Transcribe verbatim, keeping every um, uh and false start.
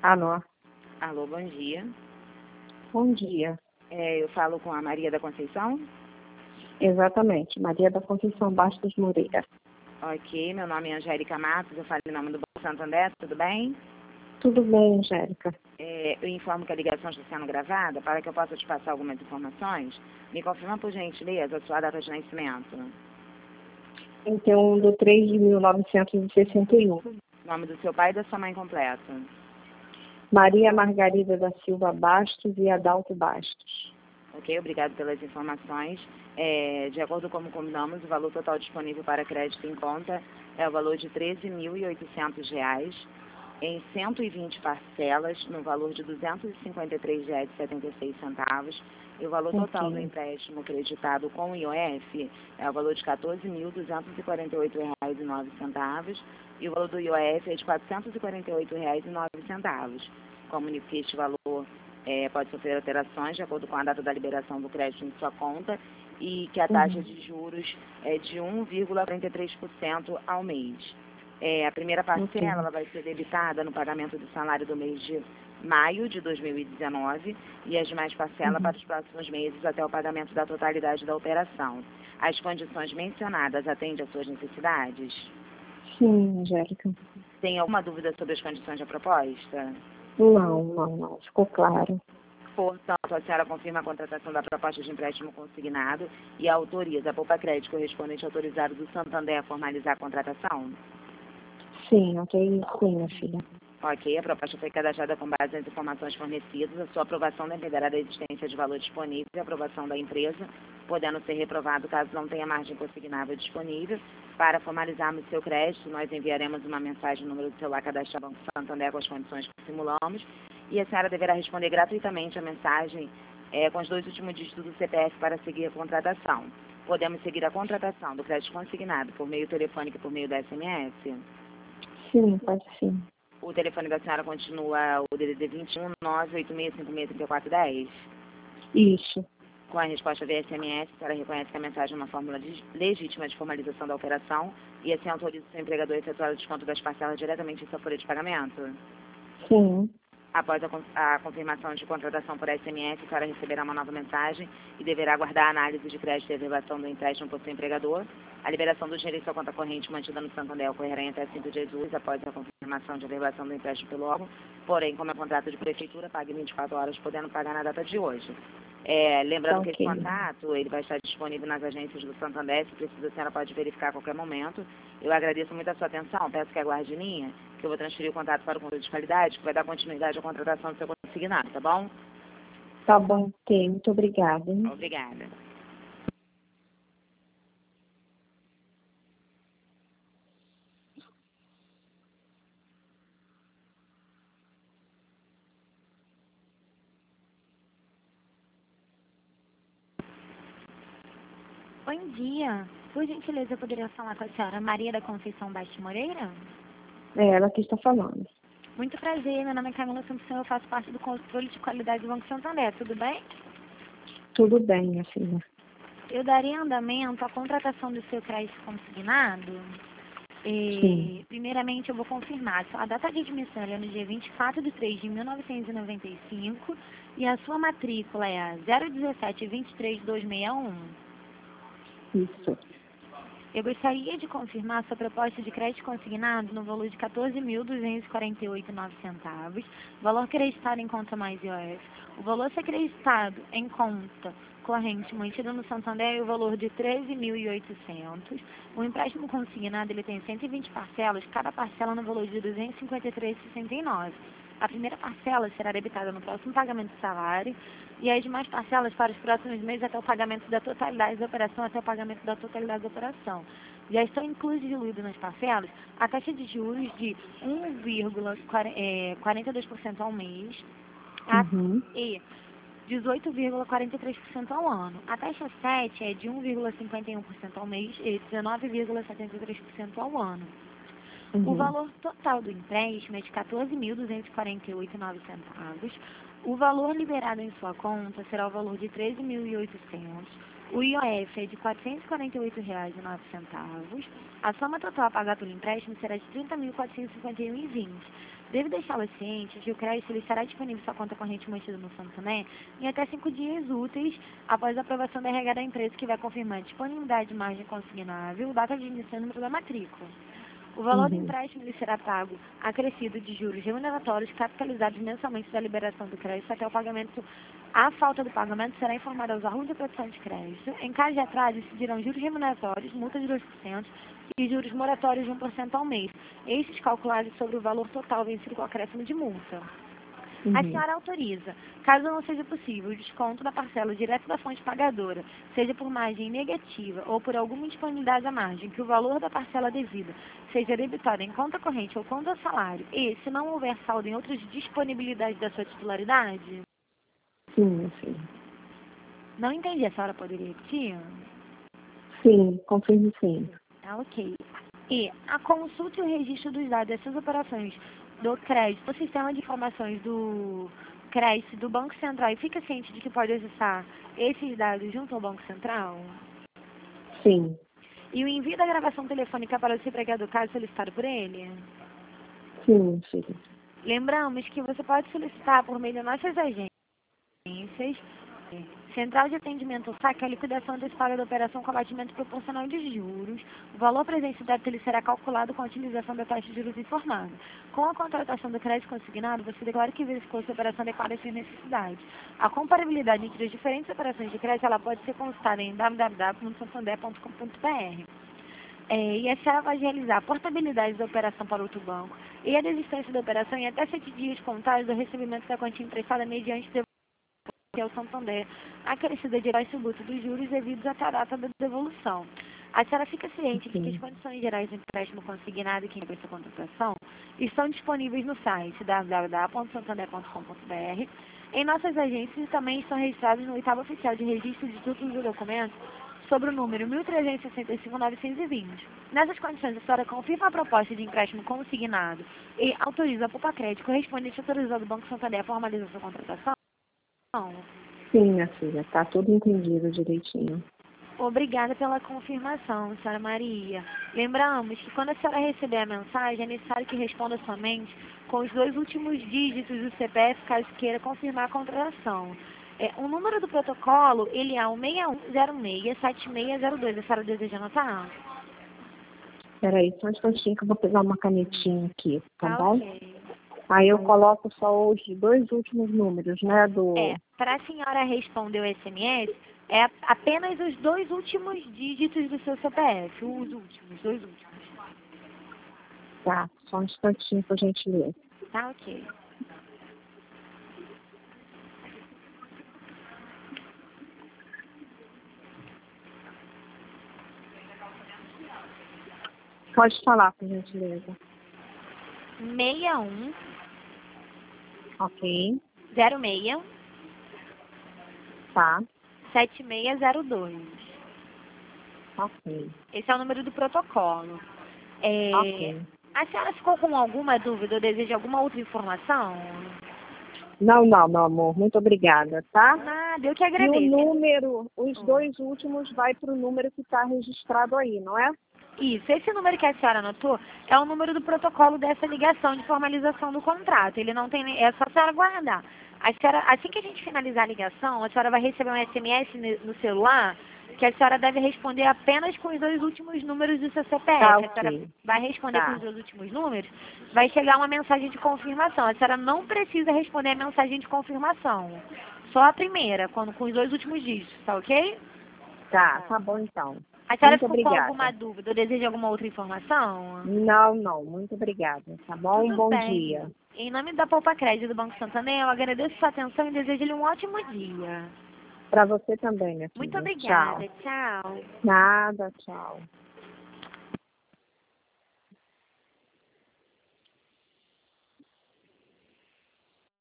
Alô, Alô, bom dia. bom dia. É, eu falo com a Maria da Conceição. Exatamente, Maria da Conceição Bastos Moreira. Ok, meu nome é Angélica Matos, eu falo em nome do Banco Santander, tudo bem? Tudo bem, Angélica? É, eu informo que a ligação está sendo gravada para que eu possa te passar algumas informações. Me confirma, por gentileza, a sua data de nascimento. trinta e um de três de mil novecentos e sessenta e um. Nome do seu pai e da sua mãe completo. Maria Margarida da Silva Bastos e Adalto Bastos. Ok, obrigado pelas informações. É, de acordo com como combinamos, o valor total disponível para crédito em conta é o valor de treze mil e oitocentos reais, em cento e vinte parcelas, no valor de duzentos e cinquenta e três reais e setenta e seis centavos. E o valor total Ok. do empréstimo creditado com o I O F é o valor de quatorze mil duzentos e quarenta e oito reais e nove centavos. E o valor do I O F é de quatrocentos e quarenta e oito reais e nove centavos. Comunico que este valor é, pode sofrer alterações de acordo com a data da liberação do crédito em sua conta e que a taxa Uhum. de juros é de um vírgula quarenta e três por cento ao mês. É, a primeira parcela Ok. ela vai ser debitada no pagamento do salário do mês de maio de dois mil e dezenove e as demais parcelas Uhum. para os próximos meses até o pagamento da totalidade da operação. As condições mencionadas atendem às suas necessidades? Sim, Angélica. Tem alguma dúvida sobre as condições da proposta? Não, não, não. Ficou claro. Portanto, a senhora confirma a contratação da proposta de empréstimo consignado e autoriza a Poupa Crédito correspondente autorizado do Santander a formalizar a contratação? Sim, ok. Sim, minha filha. Ok, a proposta foi cadastrada com base nas informações fornecidas. A sua aprovação dependerá da existência de valor disponível e aprovação da empresa, podendo ser reprovado caso não tenha margem consignável disponível. Para formalizarmos seu crédito, nós enviaremos uma mensagem no número do celular cadastrado no Banco Santander com as condições que simulamos e a senhora deverá responder gratuitamente a mensagem é, com os dois últimos dígitos do C P F para seguir a contratação. Podemos seguir a contratação do crédito consignado por meio telefônico e por meio da S M S? Sim, pode sim. O telefone da senhora continua o D D D vinte e um, nove oito seis cinco seis, três quatro um zero. Isso. Com a resposta via S M S, a senhora reconhece que a mensagem é uma fórmula legítima de formalização da operação e assim autoriza o seu empregador a efetuar o desconto das parcelas diretamente em sua folha de pagamento? Sim. Após a, con a confirmação de contratação por S M S, a senhora receberá uma nova mensagem e deverá aguardar a análise de crédito e a elevação do empréstimo por seu empregador. A liberação do dinheiro em sua conta corrente mantida no Santander ocorrerá em até cinco dias úteis após a confirmação de elevação do empréstimo pelo órgão. Porém, como é contrato de prefeitura, pague vinte e quatro horas, podendo pagar na data de hoje. É, lembrando Tá que esse ok. contato ele vai estar disponível nas agências do Santander, se precisa, a senhora pode verificar a qualquer momento. Eu agradeço muito a sua atenção, peço que aguarde em linha, que eu vou transferir o contato para o controle de qualidade, que vai dar continuidade à contratação do seu consignado, tá bom? Tá bom, ok. Muito obrigada, hein? Obrigada. Bom dia. Por gentileza, eu poderia falar com a senhora Maria da Conceição Bastos Moreira? É ela que está falando. Muito prazer, meu nome é Camila Assumpção, eu faço parte do controle de qualidade do Banco Santander, tudo bem? Tudo bem, minha filha. Eu daria andamento à contratação do seu crédito consignado. Sim. E, primeiramente, eu vou confirmar. A data de admissão é no dia vinte e quatro de três de mil novecentos e noventa e cinco e a sua matrícula é a zero um sete dois três dois seis um. Isso. Eu gostaria de confirmar sua proposta de crédito consignado no valor de quatorze mil duzentos e quarenta e oito reais e nove centavos, valor acreditado em conta mais I O F. O valor ser acreditado em conta corrente mantido no Santander é o valor de treze mil e oitocentos. O empréstimo consignado ele tem cento e vinte parcelas, cada parcela no valor de duzentos e cinquenta e três reais e sessenta e nove centavos. A primeira parcela será debitada no próximo pagamento do salário e as demais parcelas para os próximos meses até o pagamento da totalidade da operação, até o pagamento da totalidade da operação. Já estão incluídos nas parcelas a taxa de juros de um vírgula quarenta e dois por cento ao mês a, Uhum. e dezoito vírgula quarenta e três por cento ao ano. A taxa sete é de um vírgula cinquenta e um por cento ao mês e dezenove vírgula setenta e três por cento ao ano. Uhum. O valor total do empréstimo é de quatorze mil duzentos e quarenta e oito reais e nove centavos. O valor liberado em sua conta será o valor de treze mil e oitocentos. O I O F é de quatrocentos e quarenta e oito reais e nove centavos. A soma total a pagar pelo empréstimo será de trinta mil quatrocentos e cinquenta e um reais e vinte centavos. Deve deixá-la ciente que o crédito ele estará disponível em sua conta corrente mantida no Santander em até cinco dias úteis após a aprovação da R H da empresa, que vai confirmar disponibilidade de margem consignável, data de início e número da matrícula. O valor do Uhum. empréstimo ele será pago acrescido de juros remuneratórios capitalizados mensalmente da liberação do crédito até o pagamento. A falta do pagamento será informada aos órgãos de produção de crédito. Em caso de atraso, incidirão juros remuneratórios, multa de dois por cento e juros moratórios de um por cento ao mês. Estes calculados sobre o valor total vencido com acréscimo de multa. A Uhum. senhora autoriza, caso não seja possível, o desconto da parcela direto da fonte pagadora, seja por margem negativa ou por alguma indisponibilidade à margem, que o valor da parcela devida seja debitado em conta corrente ou conta salário e, se não houver saldo em outras disponibilidades da sua titularidade? Sim, minha filha. Não entendi, a senhora poderia repetir? Sim, confirme sim. Tá, ok. E a consulta e o registro dos dados dessas operações do crédito, o sistema de informações do crédito do Banco Central, e fica ciente de que pode acessar esses dados junto ao Banco Central? Sim. E o envio da gravação telefônica para o seu empregador, caso solicitado por ele? Sim, minha filha. Lembramos que você pode solicitar por meio de nossas agências, Central de Atendimento ao Saque, a liquidação antecipada da operação com abatimento proporcional de juros. O valor presente deve ele será calculado com a utilização da taxa de juros informada. Com a contratação do crédito consignado, você declara que verificou se a operação adequada às suas necessidades. A comparabilidade entre as diferentes operações de crédito ela pode ser consultada em w w w ponto santander ponto com ponto b r. É, e a senhora vai realizar a portabilidade da operação para outro banco e a desistência da operação em até sete dias contados do recebimento da quantia emprestada mediante ao Santander, acrescida de herói tributo dos juros devidos à data da devolução. A senhora fica ciente de que as condições gerais do empréstimo consignado e quem fez essa contratação estão disponíveis no site w w w ponto santander ponto com ponto b r. Em nossas agências também estão registrados no oitavo oficial de registro de títulos e documentos sobre o número mil trezentos e sessenta e cinco mil novecentos e vinte. Nessas condições, a senhora confirma a proposta de empréstimo consignado e autoriza a Poupa Crédito correspondente autorizado do Banco Santander a formalizar sua contratação? Sim, minha filha, está tudo entendido direitinho. Obrigada pela confirmação, senhora Maria. Lembramos que quando a senhora receber a mensagem, é necessário que responda somente com os dois últimos dígitos do C P F, caso queira confirmar a contratação. É, o número do protocolo, ele é o seis um zero seis sete seis zero dois. A senhora deseja anotar? Espera aí, só um instantinho que eu vou pegar uma canetinha aqui, tá Ah, bom? ok. Aí eu coloco só os dois últimos números, né, do... É, para a senhora responder o S M S, é apenas os dois últimos dígitos do seu C P F. Os últimos, dois últimos. Tá, só um instantinho pra gente ler. Tá, ok. Pode falar, por gentileza. seis um Ok, zero seis tá, sete seis zero dois. ok, Esse é o número do protocolo. É, ok. a senhora ficou com alguma dúvida ou deseja alguma outra informação? Não, não, meu amor, muito obrigada, tá? Nada, eu que E agradeço. o número, os Oh. dois últimos vai para o número que está registrado aí, não é? Isso, esse número que a senhora anotou é o número do protocolo dessa ligação de formalização do contrato. Ele não tem, nem- é só a senhora guardar. A senhora, assim que a gente finalizar a ligação, a senhora vai receber um S M S no no celular que a senhora deve responder apenas com os dois últimos números do seu C P F. Tá, A senhora ok. vai responder Tá. com os dois últimos números, vai chegar uma mensagem de confirmação. A senhora não precisa responder a mensagem de confirmação. Só a primeira, quando, com os dois últimos dígitos, tá ok? Tá, tá bom então. A senhora Muito ficou com obrigada. alguma dúvida ou deseja alguma outra informação? Não, não, muito obrigada, tá bom? Tudo Bom bem. dia. Em nome da Poupa Crédito do Banco Santander, eu agradeço sua atenção e desejo-lhe um ótimo dia. Para você também, minha filha. Muito obrigada. Tchau. Tchau. Nada, tchau.